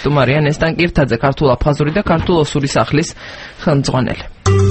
სტუმარია ნესტან კირთაძე, ქართულ აფხაზური და ქართულ ოსური სახლის ხელმძღვანელი.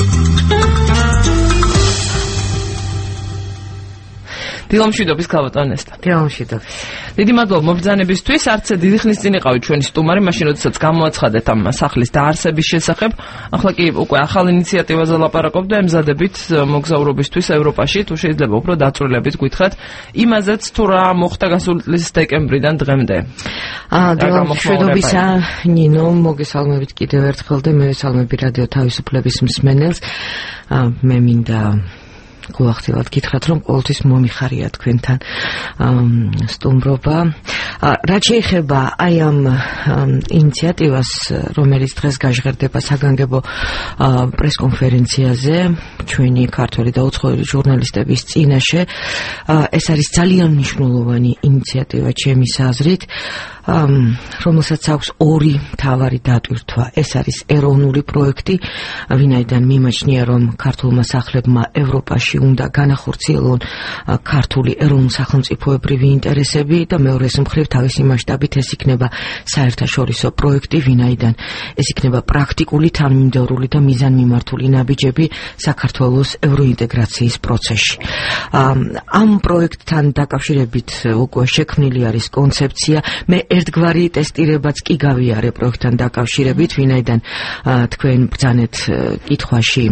დილომშვიდობის ქალბატონესთან. დილომშვიდობის. დიდი მადლობა მობრძანებისთვის. არც დიდი ხნის წინ იყავით ჩვენი სტუმარი, მაშინ როდესაც გამოაცხადეთ ამ სახლის დაარსების შესახებ. ახლა კი უკვე ახალ ინიციატივაზე ლაპარაკობთ და ემზადებით მოგზაურობისთვის ევროპაში. თუ შეიძლება უფრო დაწვრილებით გითხრათ იმაზეც, თუ რა მოხდა გასული წლის დეკემბრიდან დღემდე. დილომშვიდობისა, ნინო, მოგესალმებით კიდევ ერთხელ და მე ვესალმები რადიო თავისუფლების მსმენელს. მე მინდა გულახდილად გითხრათ, რომ ყოველთვის მომიხარია თქვენთან სტუმრობა. რაც შეეხება აი ამ ინიციატივას, რომელიც დღეს გაჟღერდება საგანგებო პრესკონფერენციაზე ჩვენი ქართველი და უცხოელი ჟურნალისტების წინაშე, ეს არის ძალიან მნიშვნელოვანი ინიციატივა ჩემის აზრით, რომელსაც აქვს ორი მთავარი დატვირთვა. ეს არის ეროვნული პროექტი, ვინაიდან მიმაჩნია, რომ ქართულმა სახლებმა ევროპაში უნდა განახორციელონ ქართული ეროვნულ-სახელმწიფოებრივი ინტერესები და მეორეს მხრივ თავისი მასშტაბით ეს იქნება საერთაშორისო პროექტი, ვინაიდან ეს იქნება პრაქტიკული, თანმიმდევრული და მიზანმიმართული ნაბიჯები საქართველოს ევროინტეგრაციის პროცესში. ამ პროექტთან დაკავშირებით უკვე შექმნილი არის კონცეფცია. მე ერთგვარი ტესტირებაც კი გავიარე პროექტთან დაკავშირებით, ვინაიდან თქვენ ბრძანეთ კითხვაში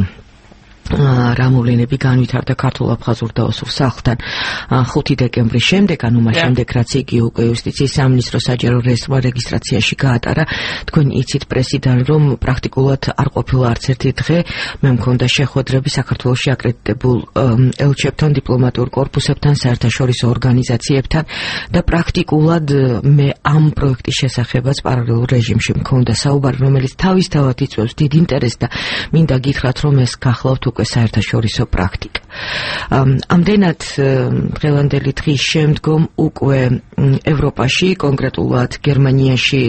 რა მოვლენები განვითარდა ქართულ აფხაზურ და ოსურ სახლთან 5 დეკემბრის შემდეგ, ანუ მას შემდეგ, რაც იგი უკვე იუსტიციის სამინისტროს საჯარო რეგისტრაციაში გაატარა. თქვენ იცით პრესიდან, რომ პრაქტიკულად არ ყოფილა არც ერთი დღე მე მქონდა შეხვედრები საქართველოში აკრედიტებულ ელჩებთან, დიპლომატიურ კორპუსებთან, საერთაშორისო ორგანიზაციებთან და პრაქტიკულად მე ამ პროექტის შესახებაც პარალელურ რეჟიმში მქონდა საუბარი, რომელიც თავისთავად იწვევს დიდ ინტერესს და მინდა გითხრათ, რომ ეს გახლავთ საერთაშორისო პრაქტიკა. ამდენად დღევანდელი დღის შემდგომ უკვე ევროპაში, კონკრეტულად გერმანიაში,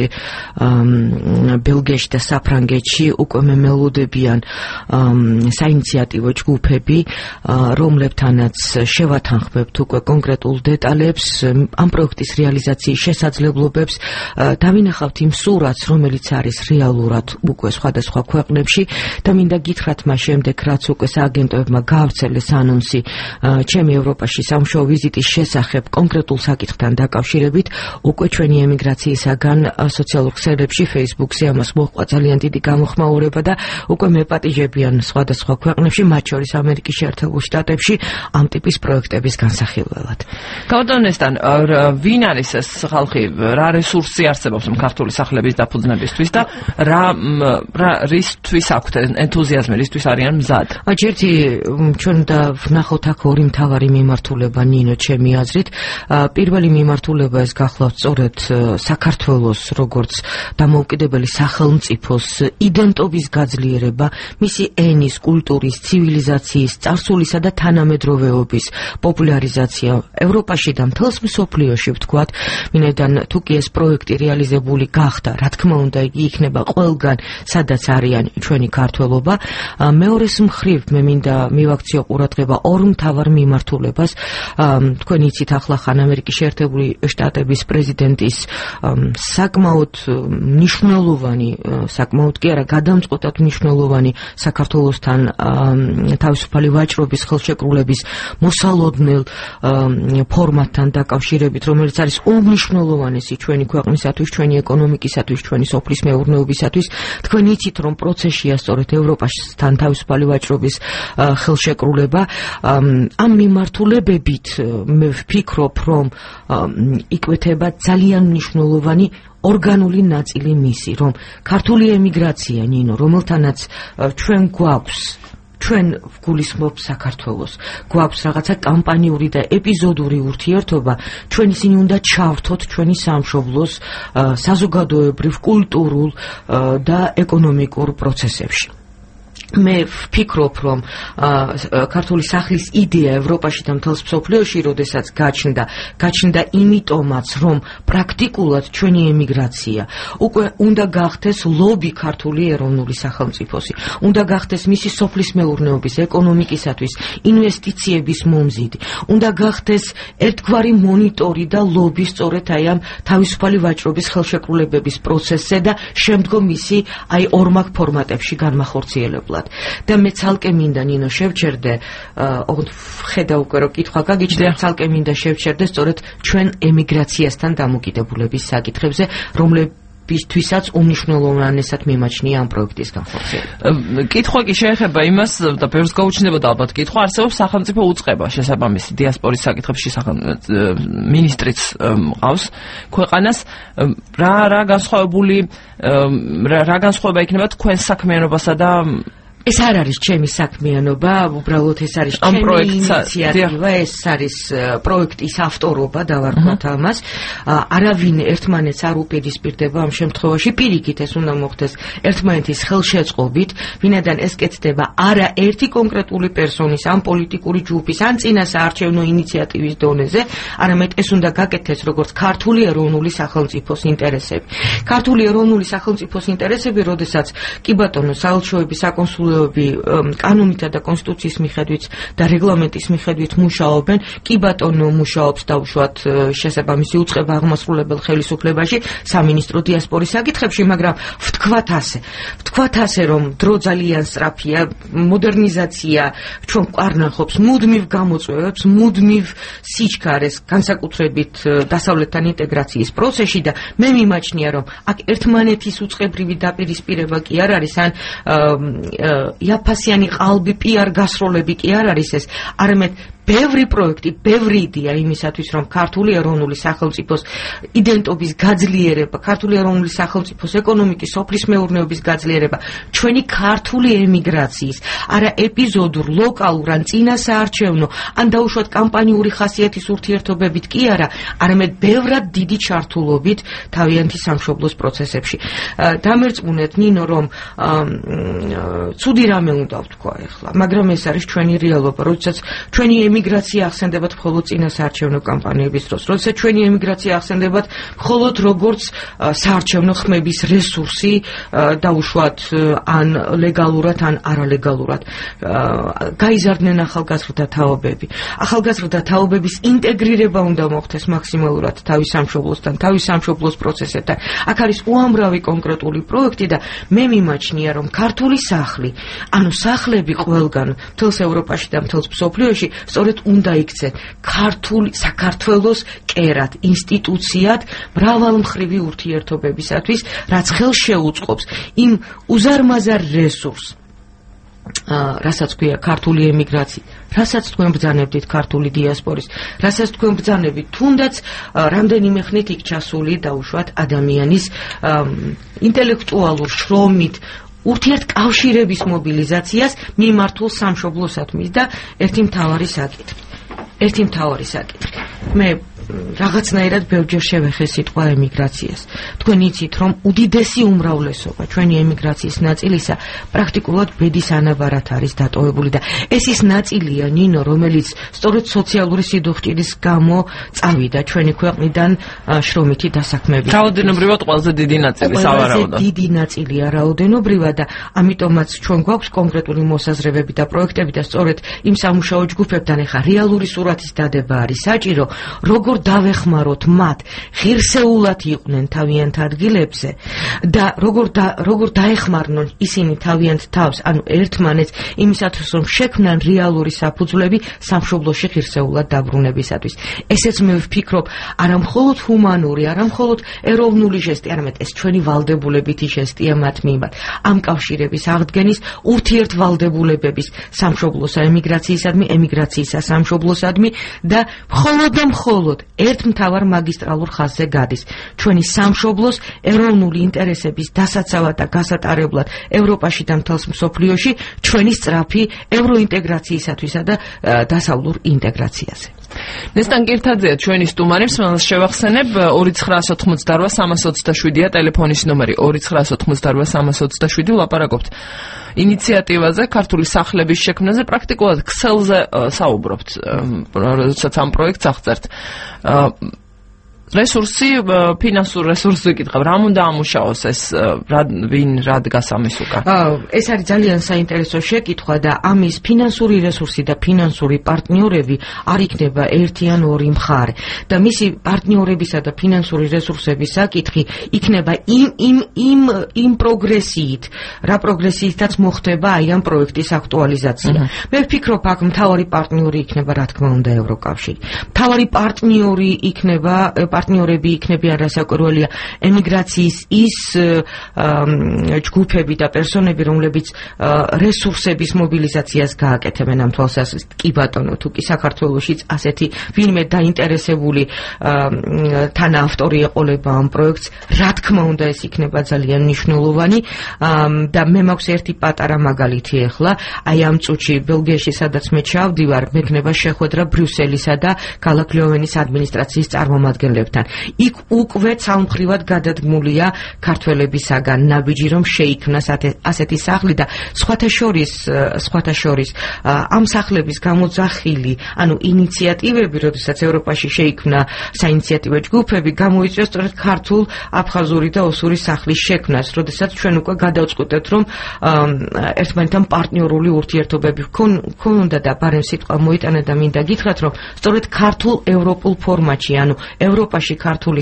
ბელგიაში და საფრანგეთში უკვე მემელოდებიან საინიციატივო ჯგუფები, რომლებთანაც შევათანხმებთ უკვე კონკრეტულ დეტალებს, ამ პროექტის რეალიზაციის შესაძლებლობებს, დავინახავთ იმ სურათს, რომელიც არის რეალურად უკვე სხვადასხვა ქვეყნებში და მინდა გითხრათ მას შემდეგ, რაც უკვე სააგენტოებმა გაავრცელეს ანონსი ჩემი ევროპაში სამშობლო ვიზიტის შესახებ კონკრეტულ საკითხთან დაკავშირებით, უკვე ჩვენი ემიგრაციისაგან სოციალურ ქსელებში, Facebook-ზე ამას მოჰყვა ძალიან დიდი გამოხმაურება და უკვე მეპატიჟებიან სხვადასხვა ქვეყნებში, მათ შორის ამერიკის შეერთებულ შტატებში ამ ტიპის პროექტების განსახილველად. ქალბატონესთან, ვინ არის ეს ხალხი, რა რესურსი არსებობს ქართული სახლების დაფუძნებისთვის და რისთვის აქვთ ენთუზიაზმი, რისთვის არიან მზად? ჯერთი ჩვენ და ვნახოთ აქ ორი მთავარი მიმართულება, ნინო, ჩემი აზრით. პირველი მიმართულება ეს გახლავთ სწორედ საქართველოს როგორც დამოუკიდებელი სახელმწიფოს იდენტობის გაძლიერება, მისი ენის, კულტურის, ცივილიზაციის, წარსულისა და თანამედროვეობის პოპულარიზაცია ევროპაში და მთელს მსოფლიოში, ვთქვათ, ვინაიდან თუ კი ეს პროექტი რეალიზებული გახდა, რა თქმა უნდა, იგი იქნება ყველგან, სადაც არიან ჩვენი ქართველობა. მეორეს მხრივ მე მინდა მივაქციო ყურადღება ორ მთავარ მიმართულებას. თქვენ იცით, ახლა ხან ამერიკის შეერთებული შტატების პრეზიდენტის საკმაოდ მნიშვნელოვანი, საკმაოდ კი არა, გადამწყვეტად მნიშვნელოვანი საქართველოსთან თავისუფალი ვაჭრობის ხელშეკრულების მოსალოდნელ ფორმატთან დაკავშირებით, რომელიც არის უმნიშვნელოვანესი ჩვენი ქვეყნისათვის, ჩვენი ეკონომიკისათვის, ჩვენი სოფლის მეურნეობისათვის. თქვენ იცით, რომ პროცესია სწორედ ევროპასთან თავისუფალი ვაჭრობის ხელშეკრულება. ამ მიმართულებებით მე ვფიქრობ, რომ იკვეთება ძალიან მნიშვნელოვანი ორგანული ნაწილი მისი, რომ ქართული ემიგრაცია, ნინო, რომელთანაც ჩვენ გვაქვს, ჩვენ ვგულისხმობთ საქართველოს, გვაქვს რაღაცა კამპანიური და ეპიზოდური ურთიერთობა, ჩვენ ისინი უნდა ჩავრთოთ ჩვენი სამშობლოს საზოგადოებრივ, კულტურულ და ეკონომიკურ პროცესებში. მე ვფიქრობ, რომ ქართული სახლის იდეა ევროპაში და მთელს მსოფლიოში, როდესაც გაჩნდა იმიტომაც, რომ პრაქტიკულად ჩვენი ემიგრაცია უკვე უნდა გახდეს ლობი ქართული ეროვნული სახელმწიფოსი, უნდა გახდეს მისი სოფლის მეურნეობის, ეკონომიკისათვის, ინვესტიციების მომზიდი, უნდა გახდეს ერთგვარი მონიტორი და ლობი სწორედ აი ამ თავისუფალი ვაჭრობის ხელშეკრულებების პროცესზე და შემდგომ მისი აი ორმაგ ფორმატებში განმახორციელებლად. და მე ცალკე მინდა ნინო შევჩერდე, ხედა უკვე რომ კითხვა გაგიჩნდა, ცალკე მინდა შევჩერდე სწორედ ჩვენ ემიგრაციასთან დამოკიდებულების საკითხებზე, რომლებისთვისაც უნიშნულოვანესად მიმაჩნია ამ პროექტის განხორციელება. კითხვა კი შეეხება იმას და ბევრს გაუჩნდებოდა ალბათ კითხვა, არსებობს სახელმწიფო უწყება შესაბამისი დიასპორის საკითხებში მინისტრიც მყავს ქვეყანას, რა განსხვავება იქნება თქვენ საქმიანობასა და ეს არ არის ჩემი საქმიანობა, უბრალოდ ეს არის ჩემი ინიციატივა, ეს არის პროექტის ავტორობა, დავარქვათ ამას. არავინ ერთმანეთს არ უპირისპირდება ამ შემთხვევაში, პირიქით ეს უნდა მოხდეს ერთმანეთის ხელშეწყობით, ვინაიდან ეს კეთდება არა ერთი კონკრეტული პერსონის, ამ პოლიტიკური ჯგუფის, ან წინასაარჩევნო ინიციატივის დონეზე, არამედ ეს უნდა გაკეთდეს როგორც ქართული ეროვნული სახელმწიფოს ინტერესები. ქართული ეროვნული სახელმწიფოს ინტერესები, როდესაც კი ბატონო საელჩოები, საკონსულოები კანონითა და კონსტიტუციის მიხედვით და რეგლამენტის მიხედვით მუშაობენ, კი ბატონო მუშაობს დაუშვათ შესაბამისი უწყება აღმასრულებელ ხელისუფლებაში სამინისტრო დიასპორის საკითხებში, მაგრამ ვთქვათ ასე, რომ დრო ძალიან სწრაფია, მოდერნიზაცია ჩვენ ყარნახობს მუდმივ გამოწვევებს, მუდმივ სიჩქარეს, განსაკუთრებით დასავლეთთან ინტეგრაციის პროცესში და მე მიმაჩნია, რომ აქ ერთმანეთის უწყებრივი დაპირისპირება კი არ არის, ან იაფასიანი ყალბი პიარ გასროლები კი არ არის ეს, არამედ ბევრი პროექტი, ბევრი იდეა იმისათვის, რომ ქართული ეროვნული სახელმწიფოს იდენტობის გაძლიერება, ქართული ეროვნული სახელმწიფოს ეკონომიკის, სოფლის მეურნეობის გაძლიერება, ჩვენი ქართული ემიგრაციის, არა ეპიზოდურ, ლოკალურ, ან წინასაარჩევნო, ან დაუშვათ კამპანიური ხასიათის ურთიერთობებით კი არა, არამედ ბევრად დიდი ჩართულობით თავიანთი სამშობლოს პროცესებში. დამერწმუნეთ ნინო, რომ ცუდი რამე უნდა ვთქვა ახლა, მაგრამ ეს არის ჩვენი რეალობა, როდესაც ჩვენი ემიგრაცია ახსენდებათ მხოლოდ წინასაარჩევნო კამპანიების დროს, როდესაც ჩვენი ემიგრაცია ახსენდებათ მხოლოდ როგორც საარჩევნო ხმების რესურსი, დაუშვათ ან ლეგალურად, ან არალეგალურად. გაიზარდნენ ახალგაზრდა თაობები. ახალგაზრდა თაობების ინტეგრირება უნდა მოხდეს მაქსიმალურად თავის სამშობლოსთან, თავის სამშობლოს პროცესებთან. აქ არის უამრავი კონკრეტული პროექტი და მე მიმაჩნია, რომ ქართული სახლი, ანუ სახლები ყველგან, მთელს ევროპაში და მთელს მსოფლიოში სწორედ უნდა იქცენ ქართული საქართველოს კერად, ინსტიტუციად, მრავალმხრივი ურთიერთობებისათვის, რაც ხელს შეუწყობს იმ უზარმაზარ რესურსს, რასაც ქვია ქართული ემიგრაცია, რასაც თქვენ ბრძანებდით ქართული დიასპორის, რასაც თქვენ ბრძანებით თუნდაც რამდენიმე ხნით იქ ჩასული დაუშვათ ადამიანის ინტელექტუალურ შრომით, ურთიერთკავშირების მობილიზაციას მიმართულ სამშობლოსადმი და ერთი მთავარი საკითხი. მე რაღაცნაირად ბევრჯერ შევეხე სიტყვა ემიგრაციას. თქვენ იცით, რომ უდიდესი უმრავლესობა ჩვენი ემიგრაციის ნაწილისა პრაქტიკულად ბედის ანაბარად არის დატოვებული და ეს ის ნაწილია, ნინო, რომელიც სწორედ სოციალური სიდუხჭირის გამო წავიდა ჩვენი ქვეყნიდან შრომითი დასაქმებით. რაოდენობრივად ყველაზე დიდი ნაწილი სავარაუდოდ. ყველაზე დიდი ნაწილია რაოდენობრივად და ამიტომაც ჩვენ გვაქვს კონკრეტული მოსაზრებები და პროექტები და სწორედ იმ სამუშაო ჯგუფებთან ახლა რეალური სურათის დადება არის საჭირო, როგორ დავეხმაროთ მათ ღირსეულად იყვნენ თავიანთ ადგილებზე და როგორ დაეხმარნონ ისინი თავიანთ თავს, ანუ ერთმანეთს იმისათვის, რომ შექმნან რეალური საფუძვლები სამშობლოში ღირსეულად დაბრუნებისათვის. ესეც მე ვფიქრობ, არა მხოლოდ ჰუმანური, არა მხოლოდ ეროვნული ჟესტი, არამედ ეს ჩვენი ვალდებულებითი ჟესტია მათ მიმართ. ამ კავშირების აღდგენის, ურთიერთვალდებულებების სამშობლოსა ემიგრაციისადმი, ემიგრაციისა სამშობლოსადმი და მხოლოდ ერთ მთავარ მაგისტრალურ ხაზზე გადის. ჩვენი სამშობლოს ეროვნული ინტერესების დასაცავად და გასატარებლად ევროპაში და მთელს მსოფლიოში ჩვენი სწრაფი ევროინტეგრაციისათვისა და დასავლურ ინტეგრაციაზე. ნესტან კირთაძეა ჩვენი სტუმარი, მსმენელს შევახსენებ 2988327-ია ტელეფონის ნომერი 2988327 ვლაპარაკობთ ინიციატივაზე, ქართული სახლების შექმნაზე, პრაქტიკულად ქსელზე საუბრობთ, როდესაც ამ პროექტს აღწერთ. რესურსი, ფინანსურ რესურსს ვიკითხავ, რა უნდა ამუშაოს ეს, ვინ რა დგას ამის უკან? ეს არის ძალიან საინტერესო შეკითხვა და ამის ფინანსური რესურსი და ფინანსური პარტნიორები არ იქნება ერთი ან ორი მხარე და მისი პარტნიორებისა და ფინანსური რესურსების საკითხი იქნება იმ პროგრესიით, რა პროგრესიითაც მოხდება აი ამ პროექტის აქტუალიზაცია. მე ვფიქრობ, აქ მთავარი პარტნიორი იქნება რა თქმა უნდა ევროკავშირი. მთავარი პარტნიორები იქნებიან, რასაკვირველია, ემიგრაციის ის ჯგუფები და პერსონები, რომლებიც რესურსების მობილიზაციას გააკეთებენ ამ თვალსაზრისით. კი ბატონო, თუ კი საქართველოშიც ასეთი ვინმე დაინტერესებული თანაავტორი ეყოლება ამ პროექტს, რა თქმა უნდა ეს იქნება ძალიან მნიშვნელოვანი და მე მაქვს ერთი პატარა მაგალითი ახლა, აი ამ წუთში ბელგიაში, სადაც მე ჩავდივარ, მექნება შეხვედრა ბრიუსელისა და ქალაქ ლევენის ადმინისტრაციის წარმომადგენლებთან. იქ უკვე ცალმხრივად გადადგმულია ქართველებისაგან ნაბიჯი, რომ შეიქმნას ასეთი სახლი და სხვათა შორის ამ სახლების გამოძახილი, ანუ ინიციატივები, როდესაც ევროპაში შეიქმნა საინიციატივო ჯგუფები, გამოიწვია სწორედ ქართულ, აფხაზური და ოსური სახლის შექმნას, როდესაც ჩვენ უკვე გადავწყვეტეთ, რომ ერთმანეთთან პარტნიორული ურთიერთობები გქონდა და ბარემ სიტყვა მოიტანა და მინდა გითხრათ, რომ სწორედ ქართულ ევროპულ ფორმატში, ანუ ევროპაში ქართული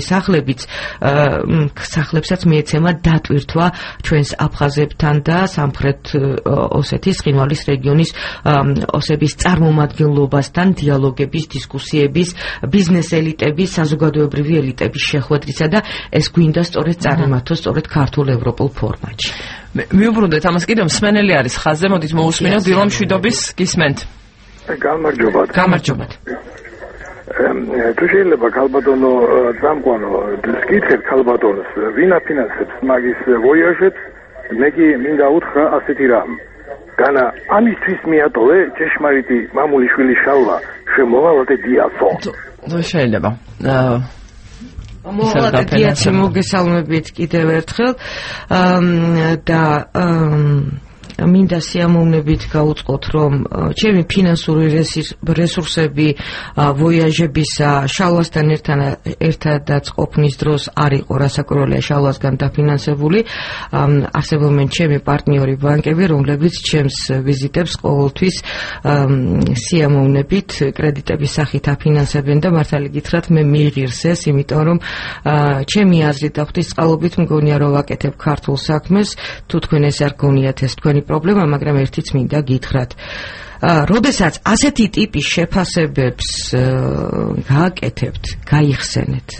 სახლებსაც მიეცემა დატვირთვა ჩვენს აფხაზებთან და სამხრეთ ოსეთის ყინვალის რეგიონის ოსების წარმომადგენლობასთან დიალოგების, დისკუსიების, ბიზნეს ელიტების, საზოგადოებრივი ელიტების შეხვედრისა და ეს გვინდა სწორედ წარიმართოს სწორედ ქართულ ევროპულ ფორმატში. მივუბრუნდეთ ამას კიდევ მსმენელი არის ხაზზე, მოდით მოусმინოთ დილამ შვიდობის გისმენთ. გამარჯობათ. თუ შეიძლება ქალბატონო წამყვანო გითხეთ ქალბატონს, ვინ აფინანსებს მაგის ვოიაჟებს? მე კი მინდა უთხრა ასეთი რამ. განა ამისთვის მიატოვე ჭეშმარიტი მამულიშვილი შალვა შემოვალდე დიასო. შეიძლება. მოვალდე დიასო მოგესალმებით კიდევ ერთხელ და მინდა სიამოვნებით გაუწყოთ, რომ ჩემი ფინანსური რესურსები ვოიაჟებისა შალვასთან ერთადაც ყოფნის დროს არ იყო რასაკვირველია შალვასგან დაფინანსებული. არსებობენ ჩემი პარტნიორი ბანკები, რომლებიც ჩემს ვიზიტებს ყოველთვის სიამოვნებით კრედიტების სახით აფინანსებენ და მართალი გითხრათ, მე მიიღირს ეს, იმიტომ რომ ჩემი აზრით და ღვთისწყალობით მგონია, რომ ვაკეთებ ქართულ საქმეს, თუ თქვენ ეს არ გონიათ ეს თქვენი პრობლემა, მაგრამ ერთიც მინდა გითხრათ. როდესაც ასეთი ტიპის შეფასებებს გააკეთებთ, გაიხსენეთ.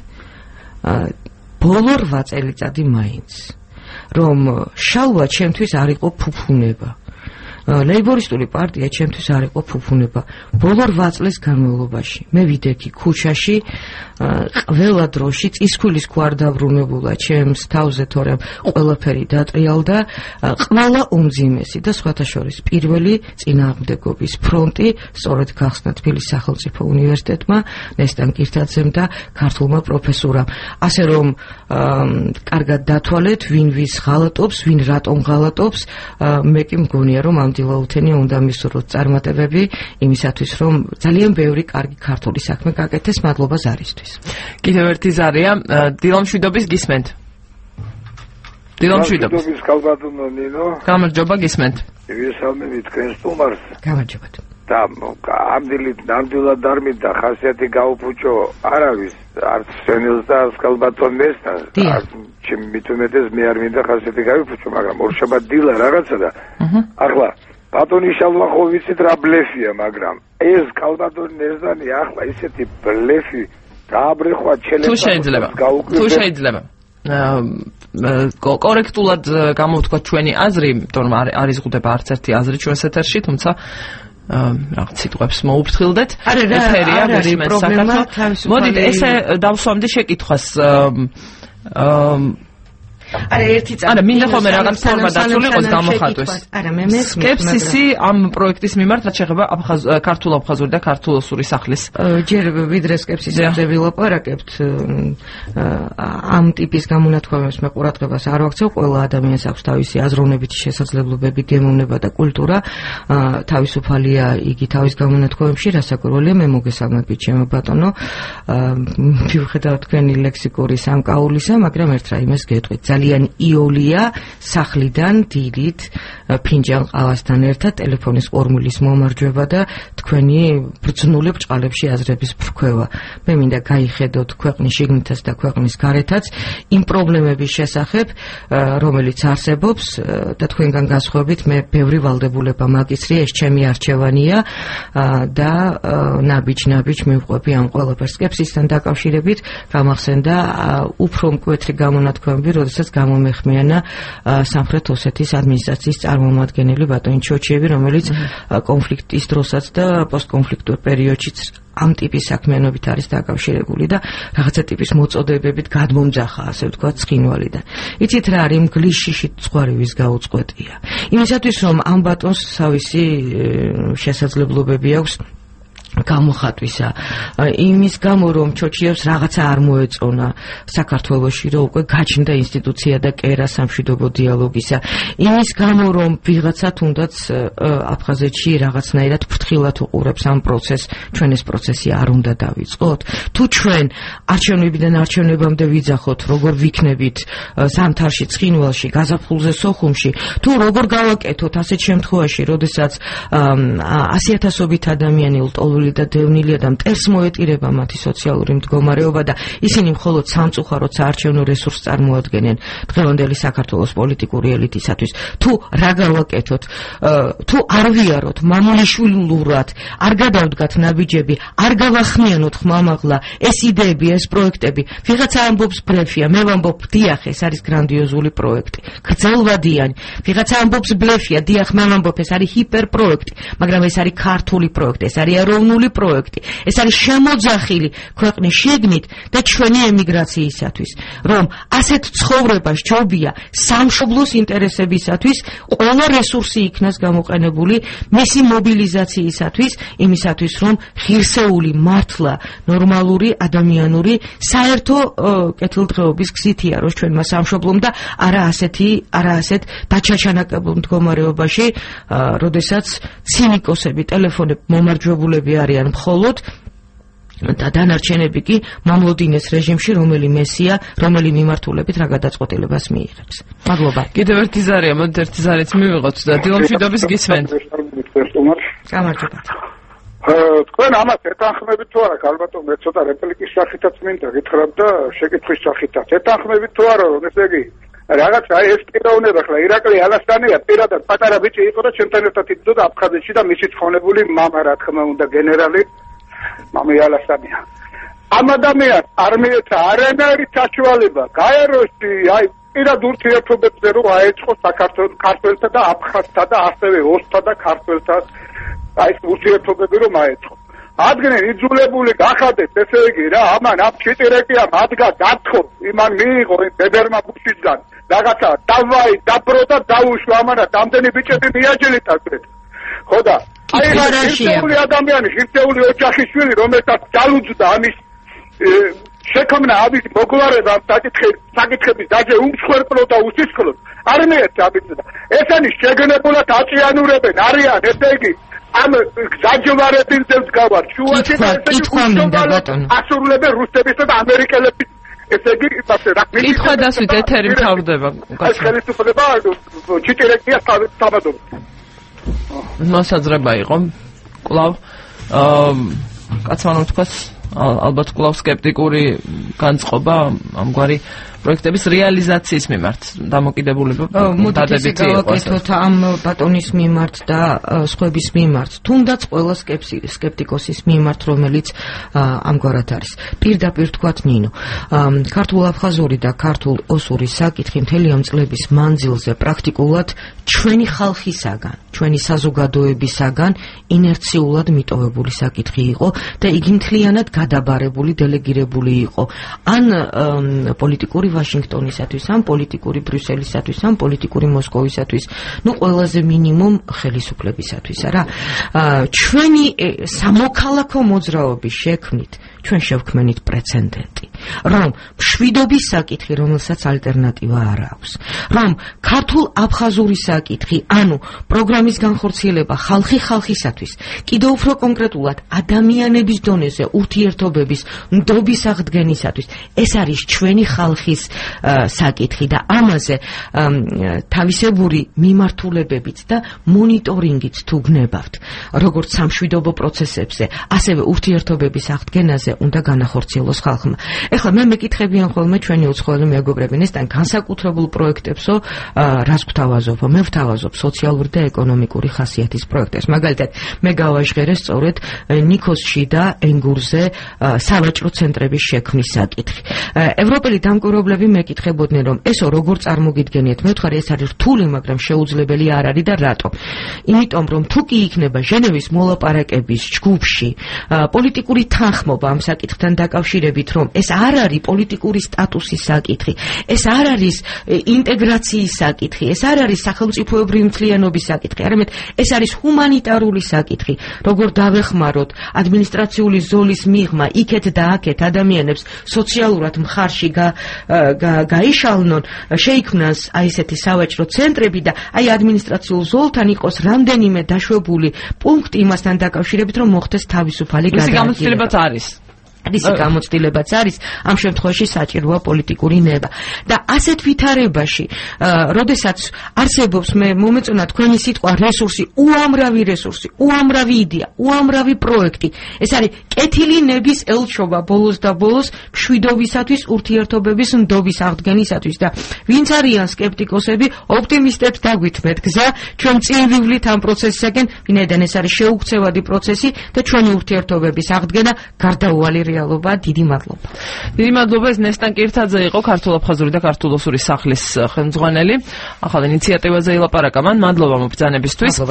ბოლო 8 წელიწადი მაინც, რომ შალვა ჩემთვის არ იყო ფუფუნება. ლეიბორისტული პარტია ჩემთვის არ იყო ფუფუნება. ბოლო 8 წლის განმავლობაში მე ვიდექი ქუჩაში, ყველა დროში წისქვილის ქვარ დაბრუნებულა ჩემს თავზე, თორემ ყველაფერი დატრიალდა. ყველა უმძიმესი და სხვათა შორის პირველი წინააღმდეგობის ფრონტი სწორედ გახსნა თბილისის სახელმწიფო უნივერსიტეტმა, ნესტან კირთაძემ და ქართულმა პროფესორამ. ასე რომ კარგად დათვალეთ, ვინ ვის ღალატობს, ვინ რატომ ღალატობს, მე კი მგონია, რომ ამ დილაუთენია უნდა მისურვოთ წარმატებები იმისათვის, რომ ძალიან ბევრი კარგი ქართული საქმე გაკეთდეს. მადლობა ზარისთვის. კიდევ ერთი ზარია, დილამშვიდობის გისმენთ. დილამშვიდობის ქალბატონო ნინო. გამარჯობა, გისმენთ. ვისალმები თქვენ სტუმარს. გამარჯობათ. და ნამდვილად არ მინდა ხასიათი გაუფუჭო არავის, არც სენილს და არც ქალბატონესთან. მithumetes მე არ მინდა ხასიათი გავიფუჭო, მაგრამ ორშაბათ დილა რაღაცა და ახლა ბატონი შალვა ხო ვიცით რა ბლეფია, მაგრამ ეს ქალბატონი ნეზდანი ახლა ისეთი ბლეფი დააბრეხვა ჩელებს. თუ შეიძლება კორექტულად გამოვთქვა ჩვენი აზრი, იმიტომ რომ არ იზღუდება არც ერთი აზრი ჩვენს ეთერში, თუმცა რაღაც სიტყვებს მოუფრთხილდეთ. ეთერია მესმენს საქართველოს. მოდით ესე დავსვამდე შეკითხვას არა ერთი წამი. არა, მინდა ხოლმე რაღაც ფორმა დაცულიყოს გამოხატვეს. არა, მე მესმის. სკეპსისი ამ პროექტის მიმართ რაც შეეხება ქართულ-აფხაზური და ქართულ-ოსური სახლის. ჯერ ვიდრე სკეპსისებზე ვილაპარაკებთ, ამ ტიპის გამონათქვამებს მე ყურადღებას არ ვაქცევ. ყველა ადამიანს აქვს თავისი აზროვნებითი შესაძლებლობები, გემოვნება და კულტურა. თავისუფალია იგი თავის გამონათქვამებში, რასაკვირველია, მე მოგესალმებით, ჩემო ბატონო. მიუხედავად თქვენი ლექსიკური სამკაულისა, მაგრამ ერთ რაიმეს გეტყვით. ძალიან იოლია სახლიდან დილით ფინჯან ყავასთან ერთად ტელეფონის ყორმულის მომარჯვება და თქვენი ბრძნული ბრჭყალებში აზრების ფრქვევა. მე მინდა გაიხედოთ ქვეყნის შიგნითაც და ქვეყნის გარეთაც იმ პრობლემების შესახებ, რომელიც არსებობს და თქვენგან განსხვავებით მე ბევრი ვალდებულება მაგისტრია, ეს ჩემი არჩევანია და ნაბიჯ მივყვები ამ ყველაფერს. სკეპსისთან დაკავშირებით გამახსენდა უფრო მკვეთრი გამონათქვამები, როდესაც გამომეხმიანა სამხრეთ ოსეთის ადმინისტრაციის წარმომადგენელი ბატონი ჩოჩიევი, რომელიც კონფლიქტის დროსაც და პოსტკონფლიქტურ პერიოდშიც ამ ტიპის საქმიანობით არის დაკავშირებული და რაღაცა ტიპის მოწოდებებით გადმომძახა, ასე ვთქვათ, ცხინვალიდან. იცით რა არის მგლისში ცხვარის გაუწყვეტია. იმისათვის რომ ამ ბატონს თავისი შესაძლებლობები აქვს გამოხატვისა, იმის გამო რომ ჩოჩიევს რაღაცა არ მოეწონა საქართველოში, რომ უკვე გაჩნდა ინსტიტუცია და კერა სამშვიდობო დიალოგისა, იმის გამო რომ ვიღაცა თუნდაც აფხაზეთში რაღაცნაირად ფრთხილად უყურებს ამ პროცესს, ჩვენ ეს პროცესი არ უნდა დავიწყოთ. თუ ჩვენ არჩევნებიდან არჩევნებამდე ვიძახოთ, როგორ ვიქნებით ზამთარში, ცხინვალში, გაზაფხულზე, სოხუმში, თუ როგორ გავაკეთოთ ასეთ შემთხვევაში, როდესაც 100,000-ობით ადამიანი ლტოლვილი და დევნილია და მტერს მოეტირება მათი სოციალური მდგომარეობა და ისინი მხოლოდ სამწუხაროდ საარჩევნო რესურსს წარმოადგენენ დღევანდელი საქართველოს პოლიტიკური ელიტისათვის. თუ რა გავაკეთოთ, თუ არ ვიაროთ მამულიშვილურად, არ გადავდგათ ნაბიჯები, არ გავახმიანოთ ხმამაღლა ეს იდეები, ეს პროექტები, ვიღაცა ამბობს ბლეფია, მე ვამბობ დიახ, ეს არის გრანდიოზული პროექტი, გრძელვადიანი, ვიღაცა ამბობს ბლეფია, დიახ, მე ვამბობ ეს არის ჰიპერპროექტი, მაგრამ ეს არის ქართული პროექტი, ეს არის ეროვნული პროექტი. ეს არის შემოძახილი ქვეყნის შიგნით და ჩვენი ემიგრაციისათვის, რომ ასეთ ცხოვრებას ჯობია სამშობლოს ინტერესებისათვის ყველა რესურსი იქნას გამოყენებული მისი მობილიზაციისათვის, იმისათვის, რომ ღირსეული, მართლა, ნორმალური, ადამიანური, საერთო კეთილდღეობის გზით იაროს ჩვენმა სამშობლომ და არა ასეთ დაჩაჩანაკებულ მდგომარეობაში, როდესაც ცინიკოსები, ტელეფონები მომარჯვებულები არიან მხოლოდ და დანარჩენები კი მამლოდინეს რეჟიმში, რომელი მიმართულებით რა გადაწყვეტილებას მიიღებს. მადლობა. კიდევ ერთი ზარია, მოდით ერთი ზარიც მივიღოთ და დილომშვიდობის გისმენთ. გამარჯობა. თქვენ ამას ეთანხმებით თუ არა, ალბათ მე ცოტა რეპლიკის სახითაც მინდა გითხრათ და შეკითხვის სახითაც. ეთანხმებით თუ არა, რომ ესე იგი რაღაც ეს პიროვნება ხლა ირაკლი ალასტანია პირადად პატარა ბიჭი იყო და ჩემთან ერთად იბრძოდა აფხაზეთში და მისი ცხონებული მამა რა თქმა უნდა გენერალი მამი ალასტანია. ამ ადამიანს არმიეთა არანაირი საშუალება გაეროში აი პირად ურთიერთობებზე რომ აეწყო საქართველოსა და აფხაზთა და ასევე ოსთა და ქართველთა აი ურთიერთობები რომ აეწყო. ადგნენ იძულებული გახადეთ, ესე იგი რა, ამან ამ ჩიტირეკიამ ადგა დათხოვ, იმან მიიღო ბებერმა ბუშისგან რაღაცა დავაი, დაბრო და დაუშვა ამანაც ამდენი ბიჭები მიაჯილით ასეთ. ხო და აი ღირსეული ადამიანი, ღირსეული ოჯახიშვილი, რომელსაც ძალუძდა ამის შექმნა ამის მოგვარება საკითხების დაჯე უმსხვერპლო და უსისხლო არ მეერთ ამიტომა ესენი შეგნებულად აწიანურებენ არიან ესე იგი ამ გაჯვარეებილზე ვდგავარ შუაში და ასრულებენ რუსებისა და ამერიკელების ესე იგი ისე რა კითხვა დასვით ეთერი მთავრდება ეს ხელისუფლება ჩიტირეკია საბადო მოსაძრება იყო კვლავ კაცმანო თქვას ალბათ კვლავ სკეპტიკური განწყობა ამგვარი პროექტების რეალიზაციის მიმართ დამოკიდებულება დადებითი იყო ამ ბატონის მიმართ და სხვების მიმართ, თუნდაც ყველა სკეპტიკოსის მიმართ, რომელიც ამგვარად არის. პირდაპირ თქვათ ნინო, ქართულ-აფხაზური და ქართულ-ოსური საკითხი მთელი ამ წლების მანძილზე პრაქტიკულად ჩვენი ხალხისაგან, ჩვენი საზოგადოებისაგან ინერციულად მიტოვებული საკითხი იყო და იგი მთლიანად გადაბარებული, დელეგირებული იყო ან პოლიტიკური ვაშინგტონისათვის, ან პოლიტიკური ბრიუსელისათვის, ან პოლიტიკური მოსკოვისათვის, ყველაზე მინიმუმ ხელისუფლებისათვის, რა. ჩვენი სამოქალაქო მოძრაობის შექმნით ჩვენ შევქმნით პრეცედენტი, რომ მშვიდობის საკითხი, რომელსაც ალტერნატივა არ აქვს, რომ ქართულ-აფხაზური საკითხი, ანუ პროგრამის განხორციელება ხალხისათვის, კიდევ უფრო კონკრეტულად ადამიანების დონეზე ურთიერთობების ნდობის აღდგენისათვის, ეს არის ჩვენი ხალხის საკითხი და ამაზე თავისებური მიმართულებებით და მონიტორინგით თუ გნებავთ, როგორც სამშვიდობო პროცესებზე, ასევე ურთიერთობების აღდგენაზე უნდა განახორციელოს ხალხმა. ეხლა მე მეკითხებიან ხოლმე ჩვენი უცხოელი მეგობრები, ესთან განსაკუთრებულ პროექტებსო რას გვთავაზობ? მე ვთავაზობ სოციალური და ეკონომიკური ხასიათის პროექტებს. მაგალითად, მე გავაჟღერე სწორედ ნიქოზში და ენგურზე სავაჭრო ცენტრების შექმნის საკითხი. ევროპელი დამკვირვებლები მეკითხებოდნენ, რომ ესო როგორ წარმოგიდგენიათ? მე ვთქვი, ეს არის რთული, მაგრამ შეუძლებელი არ არის და რატომ? იმიტომ, რომ თუ კი იქნება ჟენევის მოლაპარაკების ჯგუფში პოლიტიკური თანხმობა ამ საკითხთან დაკავშირებით, რომ ეს არ არის პოლიტიკური სტატუსის საკითხი, ეს არ არის ინტეგრაციის საკითხი, ეს არ არის სახელმწიფოებრივი მთლიანობის საკითხი, არამედ ეს არის ჰუმანიტარული საკითხი, როგორ დავეხმაროთ ადმინისტრაციული ზოლის მიღმა იქეთ და აქეთ ადამიანებს სოციალურად მხარში გაიშალნონ, შეიქმნას აი ესეთი სავაჭრო ცენტრები და აი ადმინისტრაციულ ზოლთან იყოს რამდენიმე დაშვებული პუნქტი იმასთან დაკავშირებით, რომ მოხდეს თავისუფალი გადაადგილება. რისი გამოცდილებაც არის, ამ შემთხვევაში საჭიროა პოლიტიკური ნება. და ასეთ ვითარებაში, როდესაც არსებობს, მე მომეწონა თქვენი სიტყვა რესურსი, უამრავი იდეა, უამრავი პროექტი. ეს არის კეთილი ნების ელჩობა ბოლოს და ბოლოს მშვიდობისათვის, ურთიერთობების ნდობის აღდგენისათვის და ვინც არიან სკეპტიკოსები, ოპტიმისტებს დაგვითმეთ გზა, ჩვენ წინ ვივლით ამ პროცესისაკენ, ვინაიდან ეს არის შეუქცევადი პროცესი და ჩვენი ურთიერთობების აღდგენა გარდაუვალი რეალობა. დიდი მადლობა. დიდი მადლობა. ეს ნესტან კირთაძე იყო ქართულ-აფხაზური და ქართულ-ოსური სახლის ხელმძღვანელი. ახალ ინიციატივაზე ილაპარაკა მან. მადლობა მობრძანებისთვის.